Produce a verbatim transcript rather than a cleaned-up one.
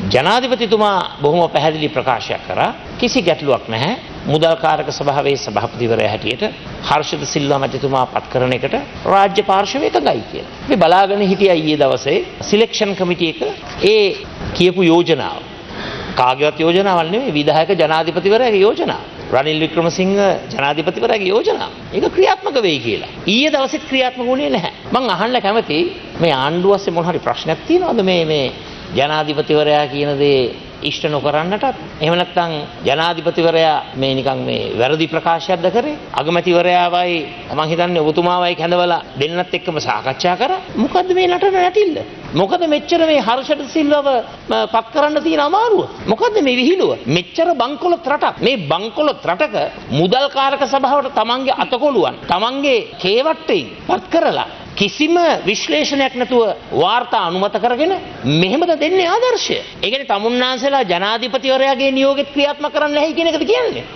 ජනාධිපතිතුමා බොහොම පැහැදිලි ප්‍රකාශයක් කරා කිසි ගැටලුවක් නැහැ. මුදල් කාරක සභාවේ සභාපතිවරයා හැටියට හර්ෂද සිල්වා මැතිතුමා පත් කරන එකට රාජ්‍ය පාර්ශවය එකගයි කියලා. අපි බලාගෙන හිටියා ඊයේ දවසේ සිලෙක්ෂන් කමිටු එක ඒ කියපු යෝජනාව. කාගේවත් යෝජනාවක් නෙමෙයි විධායක ජනාධිපතිවරයාගේ යෝජනාව. රනිල් වික්‍රමසිංහ ජනාධිපතිවරයාගේ යෝජනාව. ඒක ක්‍රියාත්මක වෙයි කියලා. ඊයේ දවසෙත් ක්‍රියාත්මක වුණේ නැහැ. මම අහන්න කැමතියි මේ ආණ්ඩුව අස්සේ මොන හරි ප්‍රශ්නයක් තියෙනවද මේ මේ ජනාධිපතිවරයා කියන දේ ඉෂ්ට නොකරන්නටත් එහෙම නැත්නම් ජනාධිපතිවරයා මේ නිකන් මේ වැරදි ප්‍රකාශයක්ද කරේ අගමැතිවරයාවයි මම හිතන්නේ ඔබතුමාවයි කැඳවලා දෙන්නත් එක්කම සාකච්ඡා කරා මොකද්ද මේ නටන නැටිල්ල මොකද මෙච්චර මේ හර්ෂද සිල්වව පත් කරන්න තියෙන අමාරුව මොකද්ද මේ විහිළුව මෙච්චර බංකොලොත් රටක් මේ බංකොලොත් රටක මුදල් කාරක සභාවට තමන්ගේ අතකොළුවන් තමන්ගේ කේවට්ටෙන් පත් කරලා කිසිම විශ්ලේෂණයක් නැතුව වාර්තා අනුමත කරගෙන මෙහෙමද දෙන්නේ ආදර්ශය. ඒ කියන්නේ තමුන්නාන්සලා ජනාධිපතිවරයාගේ නියෝගෙත් ක්‍රියාත්මක කරන්න නැහැ කියන එකද කියන්නේ?